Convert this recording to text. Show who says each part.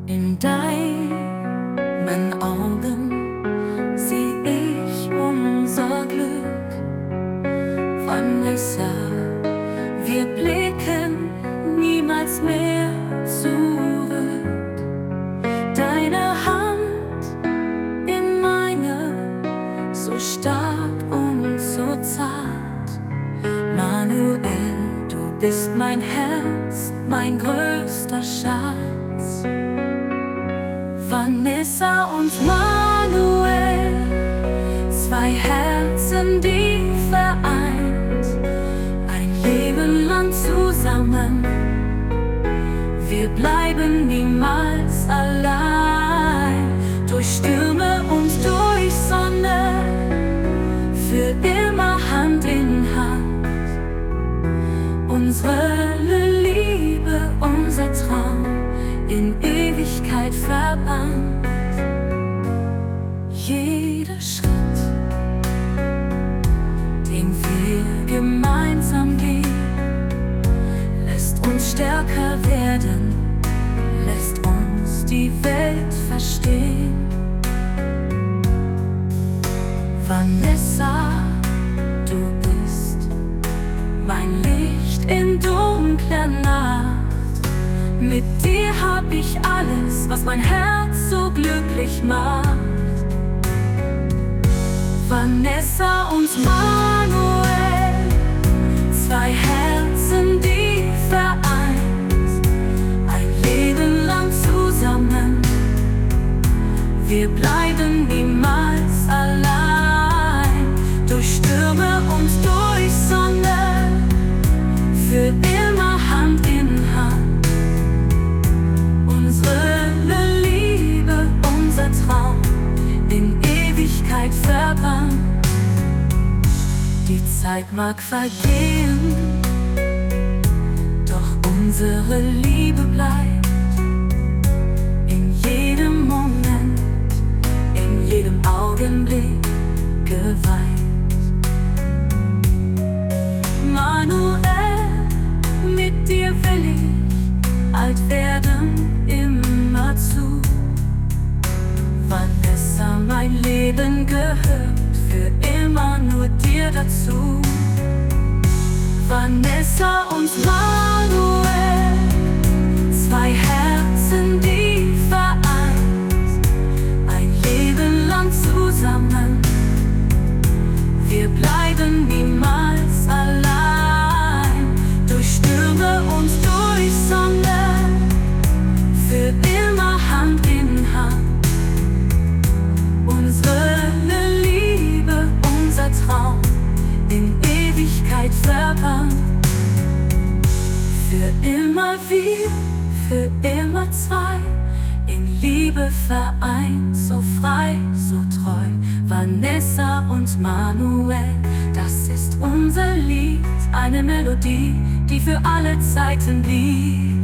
Speaker 1: In deinen Augen sieh ich unser Glück. Vanessa, wir blicken niemals mehr zurück. Deine Hand in meine, so stark und so zart. Manuel, du bist mein Herz, mein größter Schatz. Vanessa und Manuel, zwei Herzen, die vereint, ein Leben lang zusammen. Wir bleiben niemals allein, durch Stürme und durch Sonne, für immer Hand in Hand. Unsere Liebe, unser Traum, in Ewigkeit verbannt. Jeder Schritt, den wir gemeinsam gehen, lässt uns stärker werden, lässt uns die Welt verstehen. Vanessa, du bist mein Licht in dunkler Nacht. Mit dir hab ich alles, was mein Herz so glücklich macht. Vanessa und Manuel, zwei Herzen, die vereint, ein Leben lang zusammen. Wir bleiben niemals allein, durch Stürme und durch Sonne, für immer Hand in Hand. Unsere Liebe, unser Traum, in Ewigkeit verbannt. Die Zeit mag vergehen, doch unsere Liebe bleibt. In jedem Moment, in jedem Augenblick geweiht. Manuel, mit dir will ich alt werden, immerzu. Vanessa, mein Leben gehört für immer nur dir dazu. Vanessa und Manuel, zwei Herzen, die vereint, ein Leben lang zusammen. Wir bleiben niemals allein, durch Stürme und durch Sonne, für immer Hand in Hand. Unsere Liebe, unser Traum, in Ewigkeit verbannt. Für immer wir, für immer zwei, in Liebe vereint, so frei, so treu. Vanessa und Manuel, das ist unser Lied, eine Melodie, die für alle Zeiten blieb.